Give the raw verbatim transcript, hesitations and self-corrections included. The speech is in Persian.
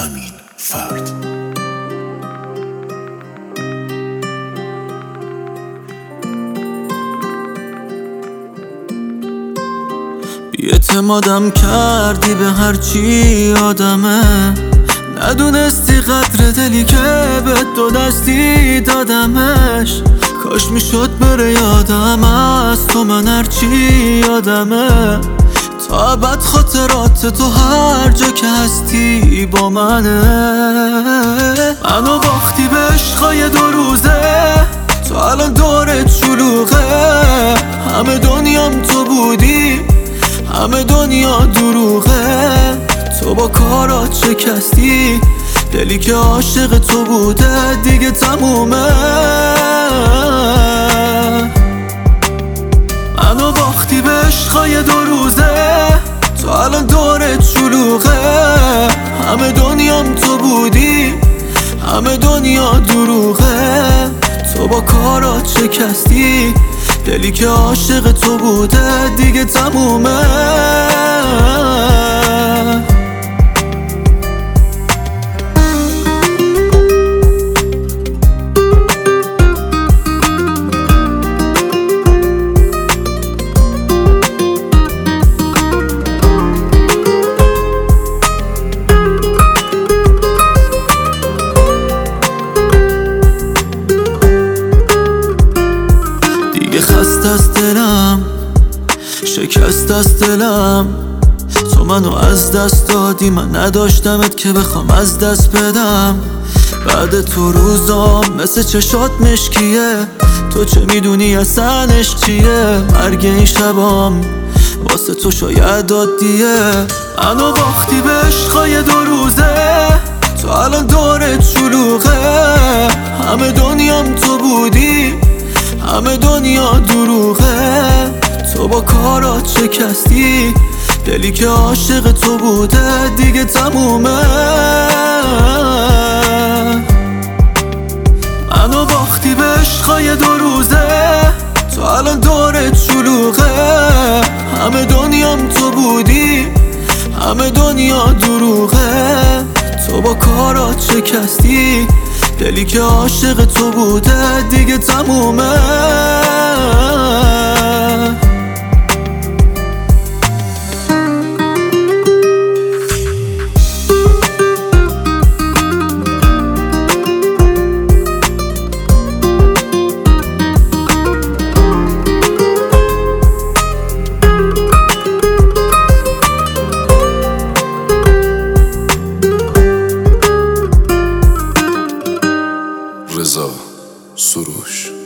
امین فرد. بی‌اعتمادم کردی به هرچی آدمه، ندونستی قدر دلی که به دو دستی دادمش. کاش میشد بره یادم از تو من هرچی یادمه، تا ابد خاطرات تو هر جا که هستی با منه. منو باختی به عشقای دو روزه، تو الان دورت شلوغه. همه دنیام تو بودی، همه دنیا دروغه. تو با کارات شکستی دلی که عاشق تو بوده، دیگه تمومه. منو باختی به عشقای دو روزه، تو الان دورت شلوغه. همه دنیام تو بودی، همه دنیا دروغه. تو با کارات شکستی دلی که عاشق تو بوده، دیگه تمومه. خسته از دلم، شکست از دلم. تو منو از دست دادی، من نداشتمت که بخوام از دست بدم. بعد تو روزام مثل چشات مشکیه، تو چه میدونی اصلا عشق چیه. مرگ این شبام واسه تو شاید عادیه. منو باختی به عشقای دو روزه، تو الان دورت شلوغه. همه دنیام تو بودی، همه دنیا دروغه. تو با کارات شکستی دلی که عاشق تو بوده، دیگه تمومه. منو باختی به عشقای دو روزه، تو الان دورت شلوغه. همه دنیام تو بودی، همه دنیا دروغه. تو با کارات شکستی دلی که عاشق تو بوده، دیگه تمومه. رضا سروش.